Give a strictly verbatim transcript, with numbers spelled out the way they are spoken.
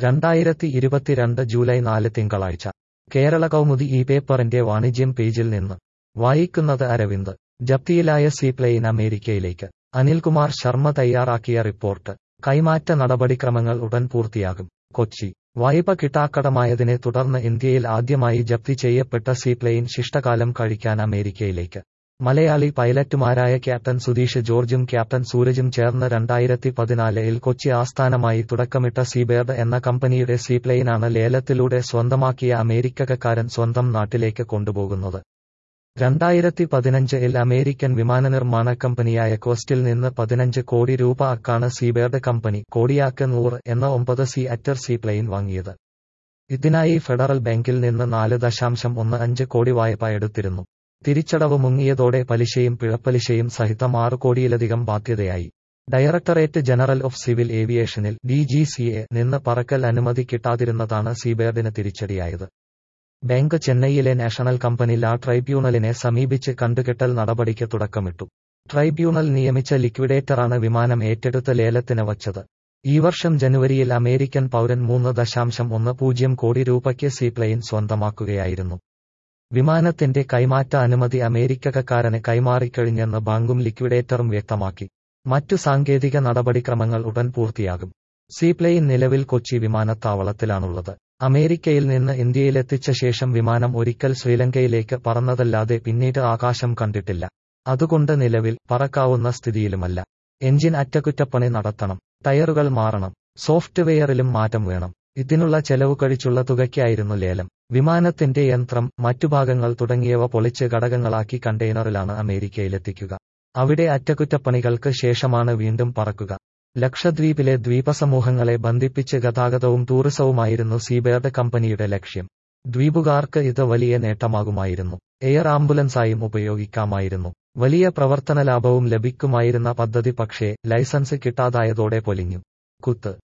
രണ്ടായിരത്തി ഇരുപത്തിരണ്ട് ജൂലൈ നാല് തിങ്കളാഴ്ച കേരള കൗമുദി ഈ പേപ്പറിന്റെ വാണിജ്യം പേജിൽ നിന്ന് വായിക്കുന്നത് അരവിന്ദ്. ജപ്തിയിലായ സീപ്ലെയിൻ അമേരിക്കയിലേക്ക്. അനിൽകുമാർ ശർമ്മ തയ്യാറാക്കിയ റിപ്പോർട്ട്. കൈമാറ്റ നടപടിക്രമങ്ങൾ ഉടൻ പൂർത്തിയാകും. കൊച്ചി. വായ്പ കിട്ടാക്കടമായതിനെ തുടർന്ന് ഇന്ത്യയിൽ ആദ്യമായി ജപ്തി ചെയ്യപ്പെട്ട സീപ്ലെയിൻ ശിഷ്ടകാലം കഴിക്കാൻ അമേരിക്കയിലേക്ക്. മലയാളി പൈലറ്റുമാരായ ക്യാപ്റ്റൻ സുധീഷ് ജോർജും ക്യാപ്റ്റൻ സൂരജും ചേർന്ന് രണ്ടായിരത്തി പതിനാലിൽ കൊച്ചി ആസ്ഥാനമായി തുടക്കമിട്ട സീബേർഡ് എന്ന കമ്പനിയുടെ സീപ്ലെയിനാണ് ലേലത്തിലൂടെ സ്വന്തമാക്കിയ അമേരിക്കക്കാരൻ സ്വന്തം നാട്ടിലേക്ക് കൊണ്ടുപോകുന്നത്. രണ്ടായിരത്തി പതിനഞ്ചിൽ അമേരിക്കൻ വിമാനനിർമ്മാണ കമ്പനിയായ ക്വസ്റ്റിൽ നിന്ന് പതിനഞ്ച് കോടി രൂപ അക്കാണ് സീബേർഡ് കമ്പനി കോഡിയാക്ക് നൂറ് എന്ന ഒമ്പത് സി അറ്റർ സീപ്ലെയിൻ വാങ്ങിയത്. ഇതിനായി ഫെഡറൽ ബാങ്കിൽ നിന്ന് നാല് ദശാംശം ഒന്ന് അഞ്ച് കോടി വായ്പ എടുത്തിരുന്നു. തിരിച്ചടവ് മുങ്ങിയതോടെ പലിശയും പിഴപ്പലിശയും സഹിതം ആറ് കോടിയിലധികം ബാധ്യതയായി. ഡയറക്ടറേറ്റ് ജനറൽ ഓഫ് സിവിൽ ഏവിയേഷനിൽ ഡി ജി സി എ നിന്ന് പറക്കൽ അനുമതി കിട്ടാതിരുന്നതാണ് സീബേർഡിന് തിരിച്ചടിയായത്. ബാങ്ക് ചെന്നൈയിലെ നാഷണൽ കമ്പനി ലാ ട്രൈബ്യൂണലിനെ സമീപിച്ച് കണ്ടുകെട്ടൽ നടപടിക്ക് തുടക്കമിട്ടു. ട്രൈബ്യൂണൽ നിയമിച്ച ലിക്വിഡേറ്ററാണ് വിമാനം ഏറ്റെടുത്ത് ലേലത്തിന് വച്ചത്. ഈ വർഷം ജനുവരിയിൽ അമേരിക്കൻ പൗരൻ മൂന്ന് ദശാംശം ഒന്ന് പൂജ്യം കോടി രൂപയ്ക്ക് സീപ്ലെയിൻ സ്വന്തമാക്കുകയായിരുന്നു. വിമാനത്തിന്റെ കൈമാറ്റ അനുമതി അമേരിക്കക്കാരന് കൈമാറിക്കഴിഞ്ഞെന്ന് ബാങ്കും ലിക്വിഡേറ്ററും വ്യക്തമാക്കി. മറ്റു സാങ്കേതിക നടപടിക്രമങ്ങൾ ഉടൻ പൂർത്തിയാകും. സീപ്ലെയിൻ നിലവിൽ കൊച്ചി വിമാനത്താവളത്തിലാണുള്ളത്. അമേരിക്കയിൽ നിന്ന് ഇന്ത്യയിലെത്തിച്ച ശേഷം വിമാനം ഒരിക്കൽ ശ്രീലങ്കയിലേക്ക് പറന്നതല്ലാതെ പിന്നീട് ആകാശം കണ്ടിട്ടില്ല. അതുകൊണ്ട് നിലവിൽ പറക്കാവുന്ന സ്ഥിതിയിലുമല്ല. എഞ്ചിൻ അറ്റകുറ്റപ്പണി നടത്തണം. ടയറുകൾ മാറണം. സോഫ്റ്റ്വെയറിലും മാറ്റം വേണം. ഇതിനുള്ള ചെലവ് കഴിച്ചുള്ള തുകയ്ക്കായിരുന്നു ലേലം. വിമാനത്തിന്റെ യന്ത്രം, മറ്റു ഭാഗങ്ങൾ തുടങ്ങിയവ പൊളിച്ച് ഘടകങ്ങളാക്കി കണ്ടെയ്നറിലാണ് അമേരിക്കയിലെത്തിക്കുക. അവിടെ അറ്റകുറ്റപ്പണികൾക്ക് ശേഷമാണ് വീണ്ടും പറക്കുക. ലക്ഷദ്വീപിലെ ദ്വീപസമൂഹങ്ങളെ ബന്ധിപ്പിച്ച് ഗതാഗതവും ടൂറിസവുമായിരുന്നു സീബേർഡ് കമ്പനിയുടെ ലക്ഷ്യം. ദ്വീപുകാർക്ക് ഇത് വലിയ നേട്ടമാകുമായിരുന്നു. എയർ ആംബുലൻസായും ഉപയോഗിക്കാമായിരുന്നു. വലിയ പ്രവർത്തന ലാഭവും ലഭിക്കുമായിരുന്ന പദ്ധതി പക്ഷേ ലൈസൻസ് കിട്ടാതായതോടെ പൊലിഞ്ഞു. കുത്ത്